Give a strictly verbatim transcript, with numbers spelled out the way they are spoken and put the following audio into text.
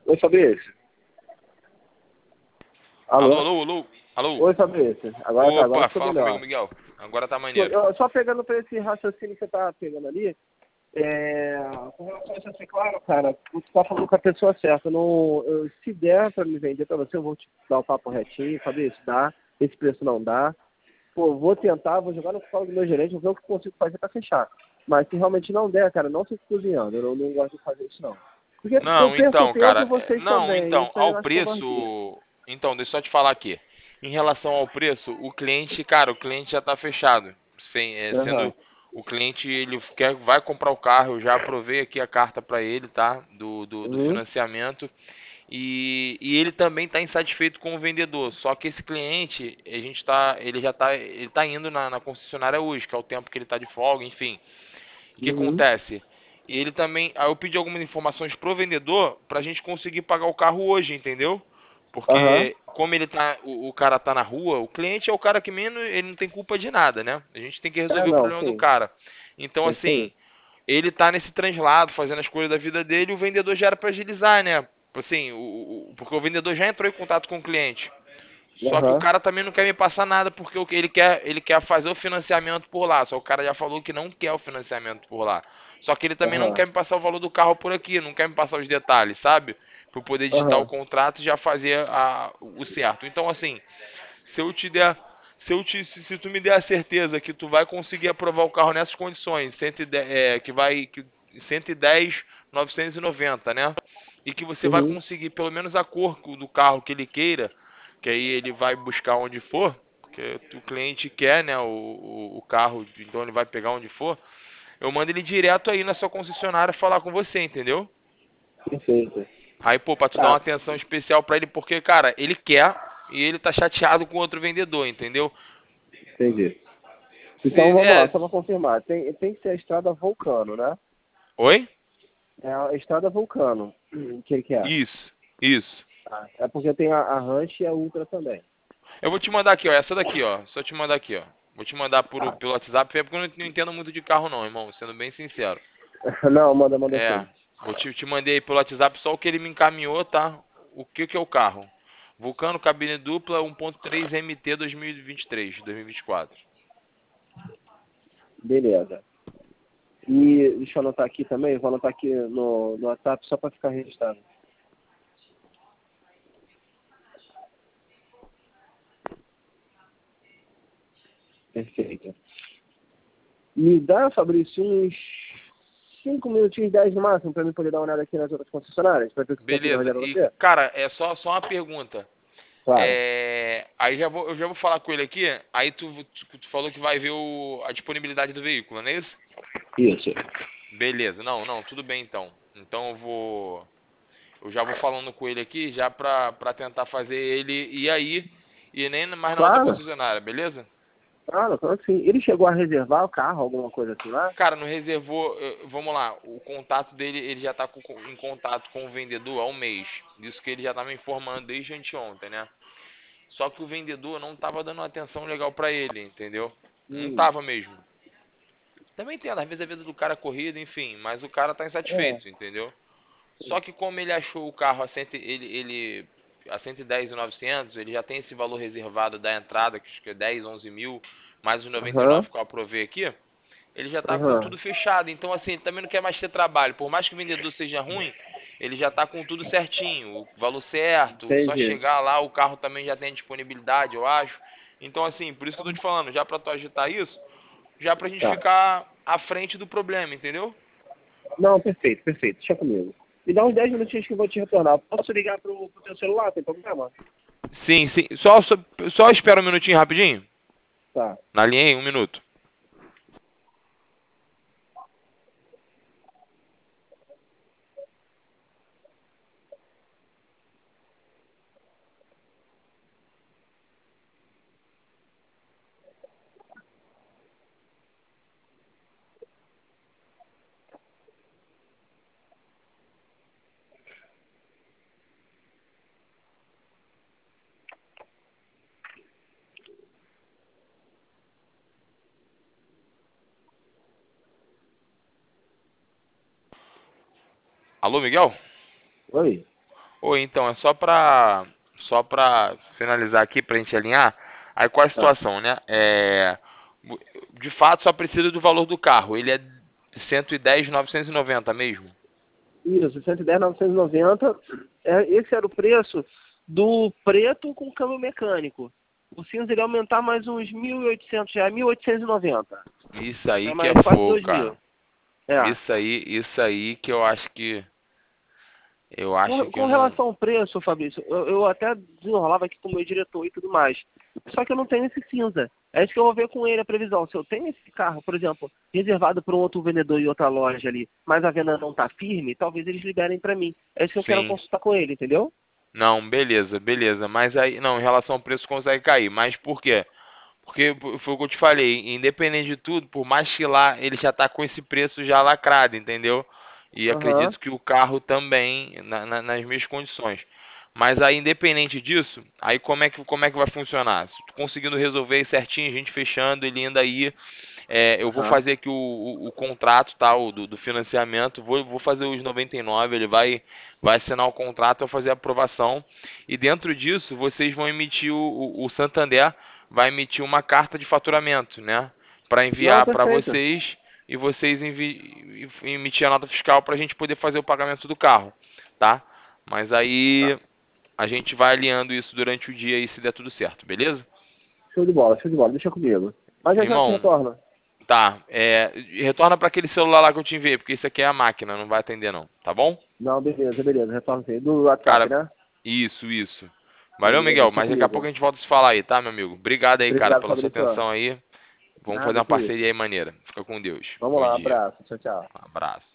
Oi, Fabrício. Alô, Alô? alô, alô, alô. Oi, Fabrício. Agora tá, agora Opa, ficou fala comigo, melhor. Miguel. Agora tá Pô, maneiro. eu- Só pegando pra esse raciocínio que você tá pegando ali, é, com relação a isso, assim, claro, cara, tu tá falando com a pessoa certa. Não, eu- se der pra me vender pra você, eu vou te dar o papo retinho, Fabrício, dá, esse preço não dá. Pô, vou tentar, vou jogar no colo do meu gerente, vou ver o que eu consigo fazer pra fechar. Mas se realmente não der, cara, não fique cozinhando, eu não, não gosto de fazer isso não. Porque eu Não, perco então, tempo e cara, é, vocês não, também, então, isso aí ao eu acho covardia. preço, então, deixa eu só te falar aqui. Em relação ao preço, o cliente, cara, o cliente já tá fechado. Sem, é, Aham. sendo o cliente, ele quer, vai comprar o carro, eu já aprovei aqui a carta para ele, tá? Do, do, do Uhum. financiamento. E, e ele também está insatisfeito com o vendedor. Só que esse cliente, a gente tá, ele já está, ele tá indo na, na concessionária hoje, que é o tempo que ele está de folga, enfim. O que Uhum. acontece? Ele também, aí eu pedi algumas informações pro vendedor para a gente conseguir pagar o carro hoje, entendeu? Aham. Porque como ele tá, o, o cara tá na rua, o cliente é o cara que menos, ele não tem culpa de nada, né? A gente tem que É, resolver o não, problema do sim. cara. Então É isso assim, aí. ele tá nesse translado, fazendo as coisas da vida dele, e o vendedor já era para agilizar, né? Assim, o, o, porque o vendedor já entrou em contato com o cliente. Só que o Aham. cara também não quer me passar nada porque o que ele quer, ele quer fazer o financiamento por lá. Só que o cara já falou que não quer o financiamento por lá. Só que ele também não Aham. quer me passar o valor do carro por aqui, não quer me passar os detalhes, sabe? Para eu poder digitar o Aham. contrato e já fazer a, o certo. Então assim, se eu te der, se eu te, se, se tu me der a certeza que tu vai conseguir aprovar o carro nessas condições, cento e dez, é, que vai que, cento e dez, novecentos e noventa, né? E que você vai Uhum. conseguir pelo menos a cor do carro que ele queira, que aí ele vai buscar onde for, porque o cliente quer, né, o, o, o carro, então ele vai pegar onde for. Eu mando ele direto aí na sua concessionária falar com você, entendeu? Perfeito. Aí, pô, pra tu dar uma Tá, atenção especial pra ele, porque, cara, ele quer e ele tá chateado com outro vendedor, entendeu? entendi. Então Se, vamos lá, é. só para confirmar. Tem, tem que ser a estrada Vulcano, né? Oi? É a estrada Vulcano. O que que é? Isso, isso. Tá. É porque tem a, a Ranch e a Ultra também. Eu vou te mandar aqui, ó. Essa daqui, ó. Só te mandar aqui, ó. Vou te mandar por, Tá. pelo WhatsApp, é porque eu não, não entendo muito de carro, não, irmão. Sendo bem sincero. Não, manda, manda É. sim. Vou te, te mandei aí pelo WhatsApp só o que ele me encaminhou, tá? O que que é o carro? Vulcano cabine dupla um ponto três M T dois mil e vinte e três, dois mil e vinte e quatro. Beleza. E deixa eu anotar aqui também, vou anotar aqui no, no WhatsApp só para ficar registrado. Perfeito. Me dá, Fabrício, uns cinco minutinhos, dez no máximo, para mim poder dar uma olhada aqui nas outras concessionárias, para ver se consigo Beleza. arranjar para E, você? cara, é só, só uma pergunta. Claro. É, aí já vou, eu já vou falar com ele aqui. Aí tu, tu, tu falou que vai ver o, a disponibilidade do veículo, não é isso? Isso. Beleza. Não, não, tudo bem então. Então eu vou, eu já vou falando com ele aqui já pra, pra tentar fazer ele ir aí e nem mais na outra Claro. concessionária, beleza? Claro, claro que sim. Ele chegou a reservar o carro, alguma coisa assim lá? Cara, não reservou. eh, Vamos lá, o contato dele, ele já tá com- em contato com o vendedor há um mês. Isso que ele já tá me informando desde anteontem, né? Só que o vendedor não tava dando uma atenção legal pra ele, entendeu? Não Hum. tava mesmo. Também entendo, às vezes a vida do cara é corrida, enfim, mas o cara tá É. insatisfeito, entendeu? Só que como ele achou o carro a, cento, ele, ele, a cento e dez e novecentos, ele já tem esse valor reservado da entrada, que acho que é dez, onze mil, mais os noventa e Aham. nove que eu aprovei aqui, ele já tá com Aham. tudo fechado. Então, assim, ele também não quer mais ter trabalho. Por mais que o vendedor seja ruim, ele já tá com tudo certinho, o valor certo, só Entendi. chegar lá, o carro também já tem disponibilidade, eu acho. Então, assim, por isso que eu tô te falando, já pra tu agitar isso, já pra gente Tá. ficar à frente do problema, entendeu? Não, perfeito, perfeito. Deixa comigo. Me dá uns dez minutinhos que eu vou te retornar. Posso ligar pro, pro teu celular? Tem problema? Sim, sim. Só, só, só espera um minutinho rapidinho. Tá. Na linha aí, um minuto. Alô, Miguel? Oi. Ou então, é só pra, só pra finalizar aqui, pra gente alinhar. Aí qual é a Tá. situação, né? É, de fato, só precisa do valor do carro. Ele é cento e dez mil novecentos e noventa mesmo? Isso, cento e dez mil novecentos e noventa. É, esse era o preço do preto com câmbio mecânico. O cinza ele ia aumentar mais uns mil e oitocentos reais, mil oitocentos e noventa. Isso aí É que é mais quase fogo, dois cara. mil. É. Isso aí, isso aí que eu acho que, eu acho Com, que com eu não... relação ao preço, Fabrício, eu, eu até desenrolava aqui com o meu diretor e tudo mais. Só que eu não tenho esse cinza. É isso que eu vou ver com ele a previsão. Se eu tenho esse carro, por exemplo, reservado para um outro vendedor em outra loja ali, mas a venda não está firme, talvez eles liberem para mim. É isso que eu quero Sim. consultar com ele, entendeu? Não, beleza, beleza. Mas aí, não, em relação ao preço consegue cair. Mas por quê? Porque foi o que eu te falei, independente de tudo, por mais que lá ele já tá com esse preço já lacrado, entendeu? E Aham. acredito que o carro também, na- na- nas mesmas condições. Mas aí, independente disso, aí como é que, como é que vai funcionar? Se tu conseguindo resolver aí certinho, a gente fechando, ele ainda aí, é, eu vou Aham. fazer aqui o, o, o contrato, tá, o do, do financiamento, vou, vou fazer os noventa e nove, ele vai, vai assinar o contrato, eu vou fazer a aprovação, e dentro disso, vocês vão emitir o, o, o Santander, vai emitir uma carta de faturamento, né, para Não, enviar para perfeito. vocês, e vocês envi, emitir a nota fiscal para a gente poder fazer o pagamento do carro, tá? Mas Tá. aí a gente vai alinhando isso durante o dia aí, se der tudo certo, beleza? Show de bola, show de bola. Deixa comigo. Mas já já te Irmão, retorna. tá, é, retorna para aquele celular lá que eu te enviei, porque esse aqui é a máquina, não vai atender não, tá bom? Não, beleza, beleza. Retorna sim. Do WhatsApp, Cara, né? isso, isso. Valeu, Beleza, Miguel, deixa mas daqui a pouco comigo. a gente volta a se falar aí, tá, meu amigo? Obrigado aí, cara, Obrigado, pela sua Fabrício. atenção aí. Vamos fazer Nada, uma que isso. parceria aí maneira. Fica com Deus. Vamos Bom lá, dia. abraço. Tchau, tchau. Abraço.